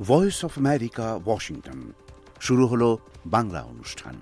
Voice of America, Washington. শুরু হলো বাংলা অনুষ্ঠান।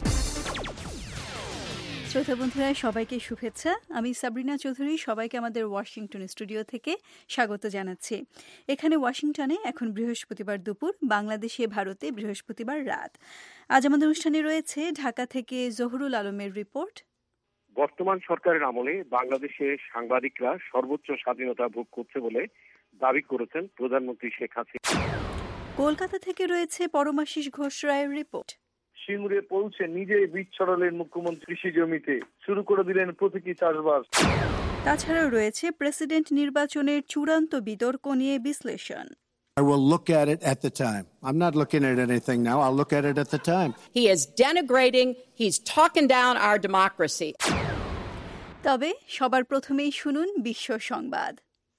শ্রোতা বন্ধুরা, সবাইকে শুভেচ্ছা। আমি সাবরিনা চৌধুরী সবাইকে আমাদের ওয়াশিংটন স্টুডিও থেকে স্বাগত জানাচ্ছি। এখানে ওয়াশিংটনে এখন বৃহস্পতিবার দুপুর, বাংলাদেশে ভারতে বৃহস্পতিবার রাত। আজ আমাদের অনুষ্ঠানে রয়েছে ঢাকা থেকে জহুরুল আলমের রিপোর্ট। বর্তমান সরকারের আমলে বাংলাদেশে সাংবাদিকরা সর্বোচ্চ স্বাধীনতা ভোগ করছে বলে দাবি করেছেন প্রধানমন্ত্রী শেখ হাসিনা। কলকাতা থেকে রয়েছে পরমাশিস ঘোষ রায়ের রিপোর্ট। সিঙ্গুরে পৌঁছে নিজেই বীজ ছড়ালেন মুখ্যমন্ত্রী কৃষি জমিতে, শুরু করে দিলেন প্রতীকী চাষবাস। তাছাড়াও রয়েছে প্রেসিডেন্ট নির্বাচনের চূড়ান্ত বিতর্ক নিয়ে বিশ্লেষণ। I will look at it at the time. I'm not looking at anything now. I'll look at it at the time. He is denigrating, he's talking down our democracy. তবে সবার প্রথমেই শুনুন বিশ্ব সংবাদ।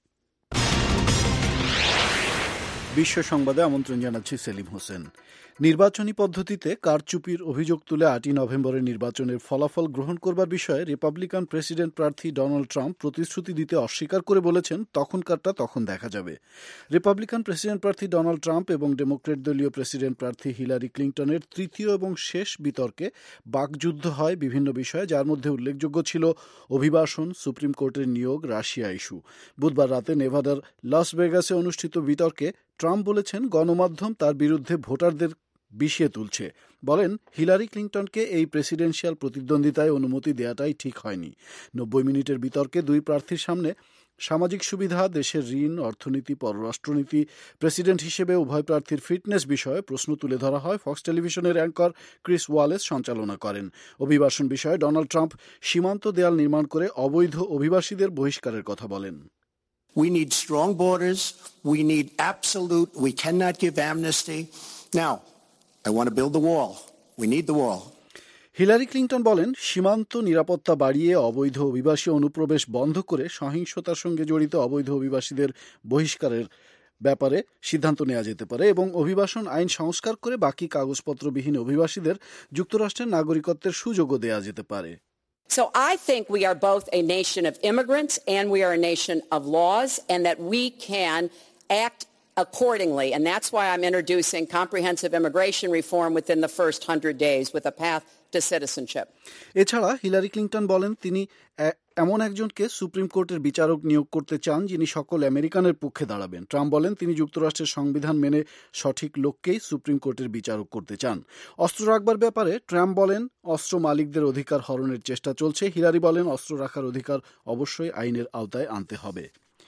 বিশ্ব সংবাদে আমন্ত্রণ জানাচ্ছি সেলিম হোসেন। নির্বাচনী পদ্ধতিতে কারচুপির অভিযোগ তুলে 8 নভেম্বরের নির্বাচনের ফলাফল গ্রহণ করবার বিষয়ে রিপাবলিকান প্রেসিডেন্ট প্রার্থী ডোনাল্ড ট্রাম্প প্রতিশ্রুতি দিতে অস্বীকার করে বলেছেন, তখনকারটা তখন দেখা যাবে। রিপাবলিকান প্রেসিডেন্ট প্রার্থী ডোনাল্ড ট্রাম্প এবং ডেমোক্রেট দলীয় প্রেসিডেন্ট প্রার্থী হিলারি ক্লিন্টনের তৃতীয় এবং শেষ বিতর্কে বাকযুদ্ধ হয় বিভিন্ন বিষয়ে, যার মধ্যে উল্লেখযোগ্য ছিল অভিবাসন, সুপ্রিম কোর্টের নিয়োগ, রাশিয়া ইস্যু। বুধবার রাতে নেভাদার লাস ভেগাসে অনুষ্ঠিত বিতর্কে ট্রাম্প বলেছেন, গণমাধ্যম তার বিরুদ্ধে ভোটারদের বিষিয়ে তুলছে। বলেন, হিলারি ক্লিন্টনকে এই প্রেসিডেন্সিয়াল প্রতিদ্বন্দ্বিতায় অনুমতি দেওয়াটাই ঠিক হয়নি। 90 মিনিটের বিতর্কে দুই প্রার্থীর সামনে সামাজিক সুবিধা, দেশের ঋণ, অর্থনীতি, পররাষ্ট্রনীতি, প্রেসিডেন্ট হিসেবে উভয় প্রার্থীর ফিটনেস বিষয়ে প্রশ্ন তুলে ধরা হয়। ফক্স টেলিভিশনের অ্যাঙ্কর ক্রিস ওয়ালেস সঞ্চালনা করেন। অভিবাসন বিষয়ে ডোনাল্ড ট্রাম্প সীমান্ত দেয়াল নির্মাণ করে অবৈধ অভিবাসীদের বহিষ্কারের কথা বলেন। We need strong borders. We need we cannot give amnesty. Now, I want to build the wall. We need the wall. Hillary Clinton বলেন, সীমান্ত নিরাপত্তা বাড়িয়ে অবৈধ অভিবাসী অনুপ্রবেশ বন্ধ করে সহিংসতার সঙ্গে জড়িত অবৈধ অভিবাসীদের বহিষ্কারের ব্যাপারে সিদ্ধান্ত নেওয়া যেতে পারে এবং অভিবাসন আইন সংস্কার করে বাকি কাগজপত্রবিহীন অভিবাসীদের যুক্তরাষ্ট্রের নাগরিকত্বের সুযোগও দেওয়া যেতে পারে। So I think we are both a nation of immigrants and we are a nation of laws, and that we can act accordingly. And that's why I'm introducing comprehensive immigration reform within the first 100 days with a path to citizenship. এছাড়া Hillary Clinton বলেন, তিনি এমন একজনকে supreme কোর্টের বিচারক নিয়োগ করতে চান যিনি সকল আমেরিকানের পক্ষে দাঁড়াবেন। ট্রাম্প বলেন, তিনি যুক্তরাষ্ট্রের সংবিধান মেনে সঠিক লোককেই সুপ্রিম কোর্টের বিচারক করতে চান। অস্ত্র রাখবার ব্যাপারে ট্রাম্প বলেন, অস্ত্র মালিকদের অধিকার হরণের চেষ্টা চলছে। হিলারি বলেন, অস্ত্র রাখার অধিকার অবশ্যই আইনের আওতায় আনতে হবে।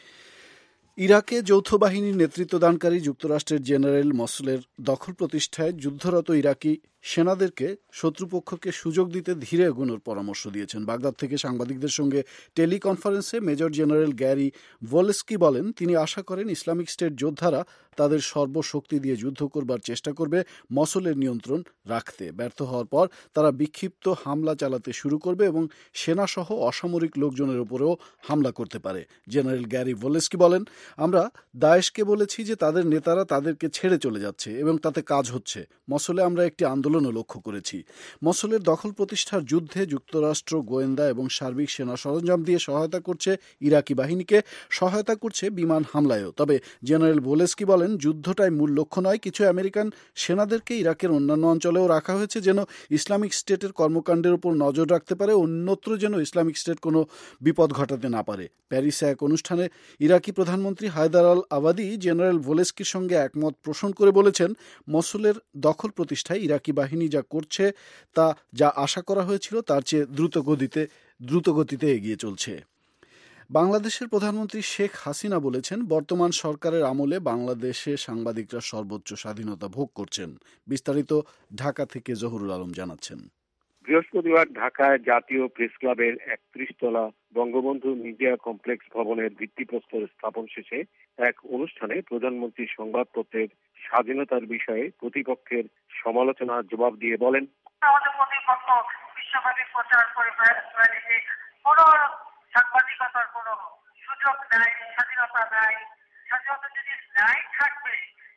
ইরাকে যৌথ বাহিনীর নেতৃত্বদানকারী যুক্তরাষ্ট্রের জেনারেল মসুলের দখল প্রতিষ্ঠায় যুদ্ধরত ইরাকি সেনাদেরকে শত্রুপক্ষকে সুযোগ দিতে ধীরে এগোনোর পরামর্শ দিয়েছেন। বাগদাদ থেকে সাংবাদিকদের সঙ্গে টেলিকনফারেন্সে মেজর জেনারেল গ্যারি ভোলেস্কি বলেন, তিনি আশা করেন ইসলামিক স্টেট যোদ্ধারা তাদের সর্বশক্তি দিয়ে যুদ্ধ করবার চেষ্টা করবে মসুলের নিয়ন্ত্রণ রাখতে। ব্যর্থ হওয়ার পর তারা বিক্ষিপ্ত হামলা চালাতে শুরু করবে এবং সেনাসহ অসামরিক লোকজনের উপরেও হামলা করতে পারে। জেনারেল গ্যারি ভোলেস্কি বলেন, আমরা দায়েশকে বলেছি যে তাদের নেতারা তাদেরকে ছেড়ে চলে যাচ্ছে এবং তাতে কাজ হচ্ছে। মসুলে আমরা একটি আন্দোলনও লক্ষ্য করেছি। মসুলের দখল প্রতিষ্ঠার যুদ্ধে যুক্তরাষ্ট্র গোয়েন্দা এবং সার্বিক সেনা সরঞ্জাম দিয়ে সহায়তা করছে, ইরাকি বাহিনীকে সহায়তা করছে বিমান হামলায়ও। তবে জেনারেল ভোলেস্কি বলেন, যুদ্ধটাই মূল লক্ষ্য নয়। কিছু আমেরিকান সেনাদেরকে ইরাকের অন্যান্য অঞ্চলেও রাখা হয়েছে যেন ইসলামিক স্টেটের কর্মকাণ্ডের উপর নজর রাখতে পারে, অন্যত্র যেন ইসলামিক স্টেট কোনো বিপদ ঘটাতে না পারে। প্যারিসে এক অনুষ্ঠানে ইরাকি প্রধানমন্ত্রী হায়দার আল আবাদি জেনারেল ভোলেস্কির সঙ্গে একমত পোষণ করে বলেছেন, মসুলের দখল প্রতিষ্ঠায় ইরাকি বাহিনী যা করছে তা যা আশা করা হয়েছিল তার চেয়ে দ্রুতগতিতে এগিয়ে চলছে। বাংলাদেশের প্রধানমন্ত্রী শেখ হাসিনা বলেছেন, বর্তমান সরকারের আমলে বাংলাদেশে সাংবাদিকরা সর্বোচ্চ স্বাধীনতা ভোগ করছেন। বিস্তারিত ঢাকা থেকে জহুরুল আলম জানাচ্ছেন। বৃহস্পতিবার ঢাকায় জাতীয় প্রেস ক্লাবের 31 তলা বঙ্গবন্ধু মিডিয়া কমপ্লেক্স ভবনের ভিত্তিপ্রস্তর স্থাপন শেষে এক অনুষ্ঠানে প্রধানমন্ত্রী সংবাদপত্রের স্বাধীনতার বিষয়ে প্রতিপক্ষের সমালোচনার জবাব দিয়ে বলেন, আমাদের প্রতিপক্ষ বিশ্বব্যাপী প্রচার করে যে কোন সাংবাদিকতার কোন সুযোগ নাই, স্বাধীনতা নাই। স্বাধীনতা যদি নাই থাকবে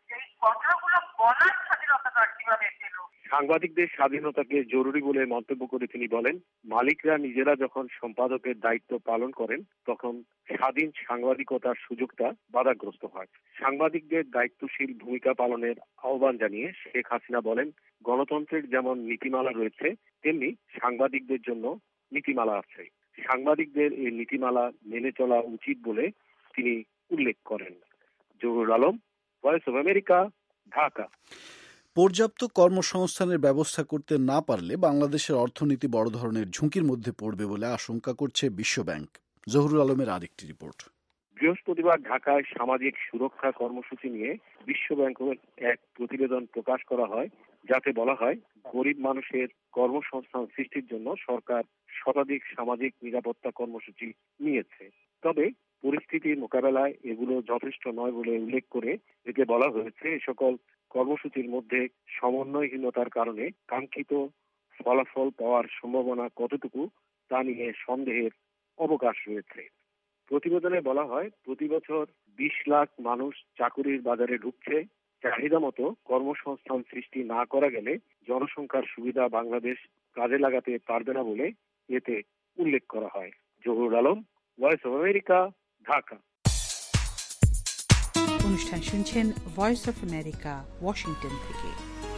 এই কথাগুলো বলার স্বাধীনতাটা কিভাবে পেল। সাংবাদিকদের স্বাধীনতাকে জরুরি বলে মন্তব্য করে তিনি বলেন, মালিকরা নিজেরা যখন সম্পাদকের দায়িত্ব পালন করেন তখন স্বাধীন সাংবাদিকতার সুযোগটা বাধাগ্রস্ত হয়। সাংবাদিকদের দায়িত্বশীল ভূমিকা পালনের আহ্বান জানিয়ে শেখ হাসিনা বলেন, গণতন্ত্রের যেমন নীতিমালা রয়েছে তেমনি সাংবাদিকদের জন্য নীতিমালা আছে। সাংবাদিকদের এই নীতিমালা মেনে চলা উচিত বলে তিনি উল্লেখ করেন। Zahurul Alam, voice of America, Dhaka. পর্যাপ্ত কর্মসংস্থানের ব্যবস্থা করতে না পারলে বাংলাদেশের অর্থনীতি বড় ধরনের ঝুঁকির মধ্যে পড়বে বলে আশঙ্কা করছে বিশ্বব্যাংক। জহুরুল আলমের আরেকটি রিপোর্ট। বৃহস্পতিবার ঢাকায় সামাজিক সুরক্ষা কর্মসূচি নিয়ে বিশ্বব্যাংকের এক প্রতিবেদন প্রকাশ করা হয়, যাতে বলা হয় গরিব মানুষের কর্মসংস্থান সৃষ্টির জন্য সরকার শতাধিক সামাজিক নিরাপত্তা কর্মসূচি নিয়েছে। তবে পরিস্থিতির মোকাবেলায় এগুলো যথেষ্ট নয় বলে উল্লেখ করে এতে বলা হয়েছে, এ সকল কর্মসূচির মধ্যে সমন্বয়হীনতার কারণে কাঙ্ক্ষিত ফলাফল পাওয়ার সম্ভাবনা কতটুকু তা নিয়ে সন্দেহের অবকাশ রয়েছে। প্রতিবেদনে বলা হয়, প্রতি বছর 20 লাখ মানুষ চাকুরির বাজারে ঢুকছে। চাহিদা মতো কর্মসংস্থান সৃষ্টি না করা গেলে জনসংখ্যার সুবিধা বাংলাদেশ কাজে লাগাতে পারবে না বলে এতে উল্লেখ করা হয়। Zahurul Alam, voice of America, Dhaka. অনুষ্ঠান শুনছেন ভয়েস অফ আমেরিকা, ওয়াশিংটন থেকে।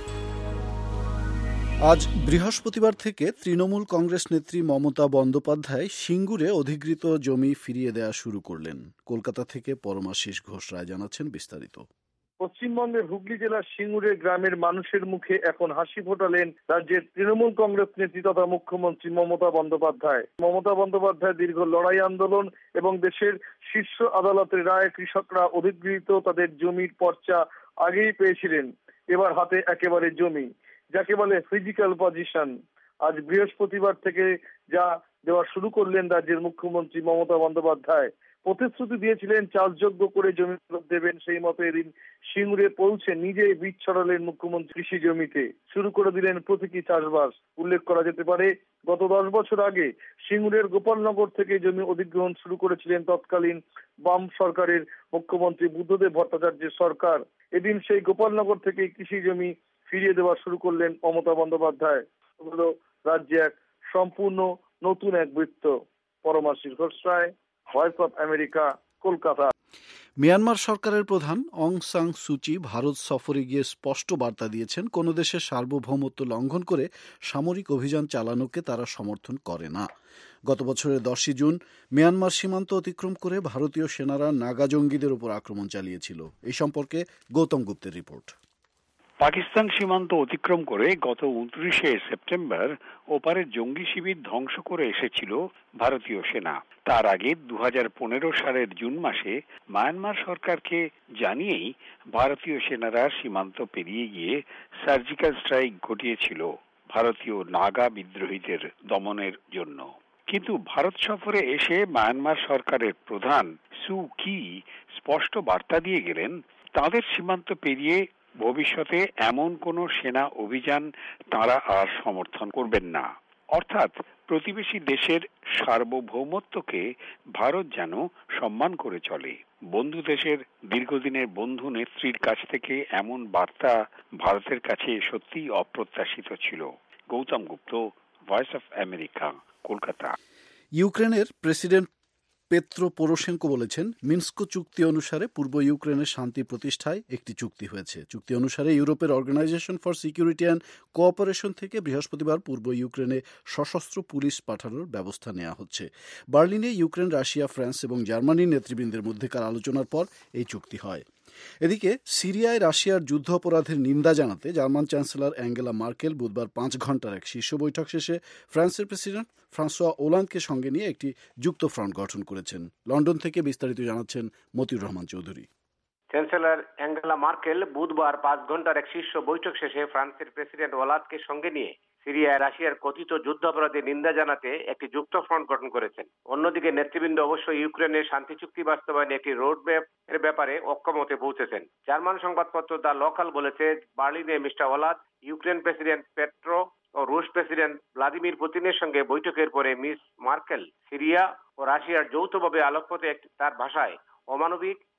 আজ বৃহস্পতিবার থেকে তৃণমূল কংগ্রেস নেত্রী মমতা বন্দ্যোপাধ্যায় সিঙ্গুরে অধিগৃহীত জমি ফিরিয়ে দেওয়া শুরু করলেন। কলকাতা থেকে পরমাশিস ঘোষ রায় জানাচ্ছেন বিস্তারিত। পশ্চিমবঙ্গের হুগলি জেলার সিঙ্গুরে গ্রামের মানুষের মুখে এখন হাসি ফোটালেন রাজ্যের তৃণমূল কংগ্রেস নেত্রী তথা মুখ্যমন্ত্রী মমতা বন্দ্যোপাধ্যায়। মমতা বন্দ্যোপাধ্যায় দীর্ঘ লড়াই আন্দোলন এবং দেশের শীর্ষ আদালতের রায়ে কৃষকরা অধিগৃহীত তাদের জমির পর্চা আগেই পেয়েছিলেন। এবার হাতে একেবারে জমি, যাকে বলে ফিজিক্যাল পজিশন। আজ বৃহস্পতিবার থেকে যা দেওয়া শুরু করলেন রাজ্যের মুখ্যমন্ত্রী মমতা বন্দ্যোপাধ্যায়। প্রতিশ্রুতি দিয়েছিলেন চাষযোগ্য করে জমি দেবেন, সেই মতো এদিন সিঙ্গুরে পৌঁছে নিজেই বীজ ছড়ালেন মুখ্যমন্ত্রী কৃষি জমিতে। শুরু করে দিলেন প্রতীকী চাষবাস। উল্লেখ করা যেতে পারে, গত 10 বছর আগে সিঙ্গুরের গোপালনগর থেকে জমি অধিগ্রহণ শুরু করেছিলেন তৎকালীন বাম সরকারের মুখ্যমন্ত্রী বুদ্ধদেব ভট্টাচার্যের সরকার। এদিন সেই গোপালনগর থেকে কৃষি জমি ফিরিয়ে দেওয়া শুরু করলেন মমতা বন্দ্যোপাধ্যায়। হলো রাজ্যে এক সম্পূর্ণ নতুন এক বৃত্ত। Paramashis Ghosh Roy, voice of America, Kolkata. Myanmar সরকারের প্রধান অং সান সুচি ভারত সফরে গিয়ে স্পষ্ট বার্তা দিয়েছেন, কোন দেশের সার্বভৌমত্ব লঙ্ঘন করে সামরিক অভিযান চালানোকে তারা সমর্থন করে না। গত বছরের 10 জুন মিয়ানমার সীমান্ত অতিক্রম করে ভারতীয় সেনারা নাগা জঙ্গিদের উপর আক্রমণ চালিয়েছিল। এই সম্পর্কে গৌতম গুপ্তের রিপোর্ট। পাকিস্তান সীমান্ত অতিক্রম করে গত 29শে সেপ্টেম্বর ওপারের জঙ্গি শিবির ধ্বংস করে এসেছিল ভারতীয় সেনা। তার আগে 2015 সালের জুন মাসে মায়ানমার সরকারকে জানিয়েই ভারতীয় সেনারা সীমান্ত পেরিয়ে গিয়ে সার্জিক্যাল স্ট্রাইক ঘটিয়েছিল ভারতীয় নাগা বিদ্রোহীদের দমনের জন্য। কিন্তু ভারত সফরে এসে মায়ানমার সরকারের প্রধান সু কি স্পষ্ট বার্তা দিয়ে গেলেন, তাদের সীমান্ত পেরিয়ে ভবিষ্যতে এমন কোনো সেনা অভিযান তারা আর সমর্থন করবেন না। অর্থাৎ প্রতিবেশী দেশের সার্বভৌমত্বকে ভারত যেন সম্মান করে চলে। বন্ধু দেশের দীর্ঘদিনের বন্ধু নেত্রীর কাছ থেকে এমন বার্তা ভারতের কাছে সত্যিই অপ্রত্যাশিত ছিল। Gautam Gupta, voice of America, Kolkata. ইউক্রেনের প্রেসিডেন্ট পেত্রো পোরোশেঙ্কো বলেছেন, মিনস্ক চুক্তি অনুসারে পূর্ব ইউক্রেনের শান্তি প্রতিষ্ঠায় একটি চুক্তি হয়েছে। চুক্তি অনুসারে ইউরোপের organisation for security and cooperation থেকে বৃহস্পতিবার পূর্ব ইউক্রেনে সশস্ত্র পুলিশ পাঠানোর ব্যবস্থা নেওয়া হচ্ছে। বার্লিনে ইউক্রেন, রাশিয়া, ফ্রান্স এবং জার্মানির নেতৃবৃন্দের মধ্যেকার আলোচনার পর এই চুক্তি হয়। এদিকে সিরিয়ায় রাশিয়ার যুদ্ধ অপরাধের নিন্দা জানাতে জার্মান চ্যান্সেলর অ্যাঙ্গেলা মার্কেল বুধবার 5 ঘণ্টার এক শীর্ষ বৈঠক শেষে ফ্রান্সের প্রেসিডেন্ট ফ্রাঁসোয়া ওলান্দকে সঙ্গে নিয়ে একটি যুক্ত ফ্রন্ট গঠন করেছেন। লন্ডন থেকে বিস্তারিত জানাচ্ছেন Motiur Rahman Chowdhury. Chancellor Angela Merkel বুধবার 5 ঘণ্টার এক শীর্ষ বৈঠক শেষে ফ্রান্সের প্রেসিডেন্ট ওলান্দকে সঙ্গে নিয়ে সিরিয়ায় রাশিয়ার কথিত যুদ্ধাপরাধের নিন্দা জানাতে একটি যুক্ত ফ্রন্ট গঠন করেছেন। অন্যদিকে নেতৃবৃন্দ অবশ্য ইউক্রেনের শান্তি চুক্তি বাস্তবায়নে একটি রোড ম্যাপ এর ব্যাপারে ঐক্যমতে পৌঁছেছেন। জার্মান সংবাদপত্র দ্য লোকাল বলেছে, বার্লিনে mister Hollande Ukraine president Petro ও রুশ প্রেসিডেন্ট ভ্লাদিমির পুতিনের সঙ্গে বৈঠকের পরে মিস মার্কেল সিরিয়া ও রাশিয়ার যৌথভাবে আলোকপথে তার ভাষায় অমানবিক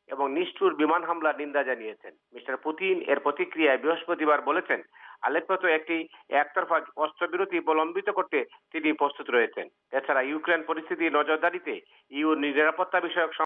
এবং নিষ্ঠুর বিমান হামলার নিন্দা জানিয়েছেন। মিস্টার পুতিন এর প্রতিক্রিয়ায় বৃহস্পতিবার বলেছেন, আলেপ্পোতে একটি একতরফা অস্ত্রবিরতি প্রলম্বিত করতে তিনি প্রস্তুত রয়েছেন। এছাড়া ইউক্রেন পরিস্থিতি নজরদারিতে ইউ নিরাপত্তা বিষয়ক